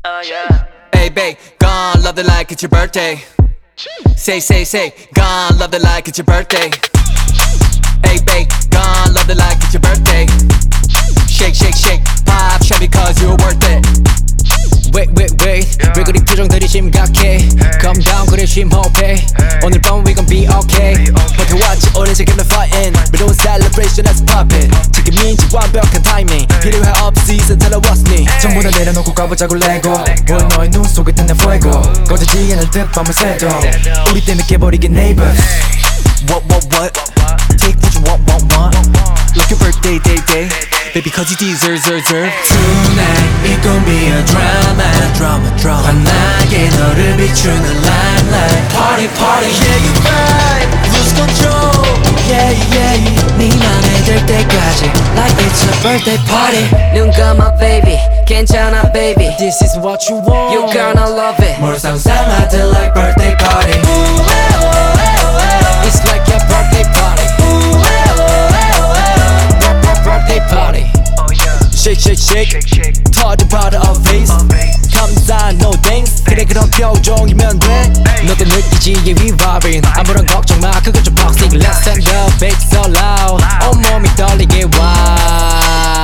Hey babe, gone love it like it's your birthday. Say, gone love it like it's your birthday. Hey babe, gone love it like it's your birthday. Shake, pop shot because you're worth it. Wait, 왜 그리 표정들이 심각해? Calm down, 그래 심호흡해. 오늘 밤 we gon' be okay. 버텨왔지 오래 지금 I'm fighting. 미로운 celebration let's pop it. 지금인지 완벽한 타이밍 필요해 off-season tele왔으니 전부 다 내려놓고 가보자고 레고 뭘 너의 눈 속에 뜬내 fuego 꺼지지 않을 듯 밤을 새도 우리 때문에 깨버리긴 neighbor. What? Take what you want Like your birthday, day Baby cause you deserve Tonight it gon' be a drama 환하게 너를 비추는 limelight Party yeah you vibe lose control yeah 네 맘에 들 때까지 like it's a birthday party 눈 감아 baby 괜찮아 baby This is what you want You gonna love it 뭘 상상하든 like birthday party It's like your birthday party Birthday party Shake 터진 powder of face 감사 no thanks 그래 그런 표정이면 돼 너도 느끼지 이 vibing 아무런 걱정 마 그거 좀 toxic Let's turn the bass so loud 온몸이 떨리게 wow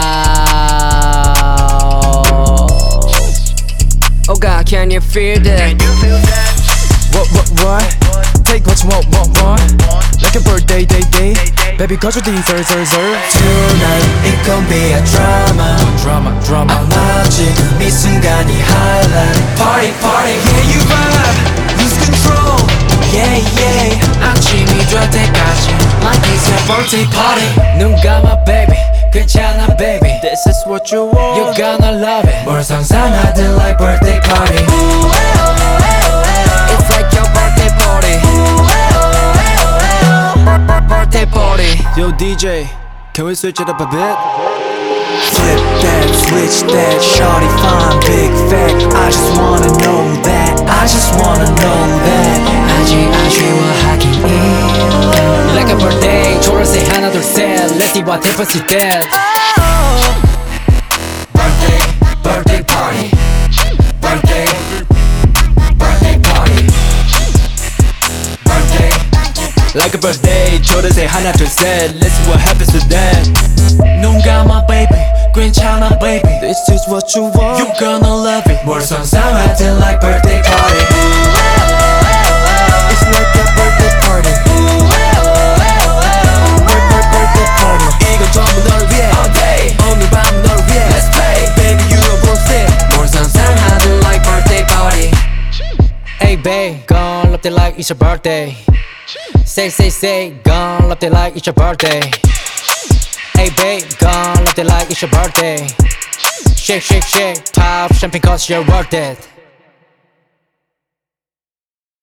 Oh God can you feel that What? Take what you want Like your birthday, day Baby cause you deserve Tonight it gon' be a drama 아마 지금 이 순간이 highlight Party yeah you vibe lose control yeah 아침이 될 때까지 like it's your birthday party 눈 감아 baby 괜찮아 baby This is what you want You're gonna love it 뭘 상상하든 like birthday party It's like your birthday party Birthday party Yo DJ, can we switch it up a bit? Flip that, switch that, shawty fine, big fat I just wanna know that 아쉬워하긴 해 Like a birthday, 초록색 하나 둘셋 Let's see what happens with that Birthday party Birthday party Like a birthday, 초록색 하나 둘셋 Let's see what happens with that 눈 감아 baby 괜찮아 baby This is what you want You gonna love it 뭘 상상하든 like birthday party It's like a birthday party birthday party 이건 전부 널 위해 All day 오늘 밤 널 위해 Let's play baby you are worth it 뭘 상상하든 like birthday party Hey babe, gon' love it like it's your birthday Say, gon' love it like it's your birthday Hey babe, gon' love it like it's your birthday Shake, pop champagne cause you're worth it